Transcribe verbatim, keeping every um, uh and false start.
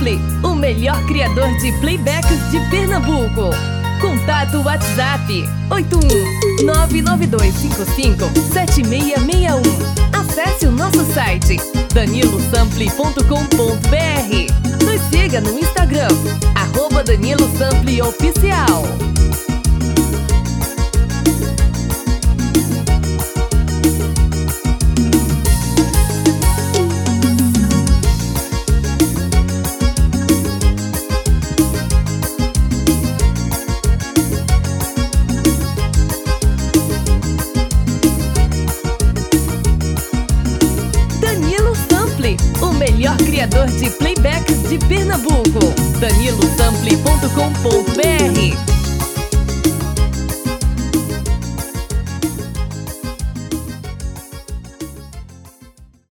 Sample, o melhor criador de playbacks de Pernambuco. Contato WhatsApp oito um nove nove dois cinco cinco sete seis seis um. Acesse o nosso site danilo sample ponto com ponto br. Nos siga no Instagram, arroba Danilo Sample Oficial. O melhor criador de playbacks de Pernambuco. danilo sample ponto com ponto br.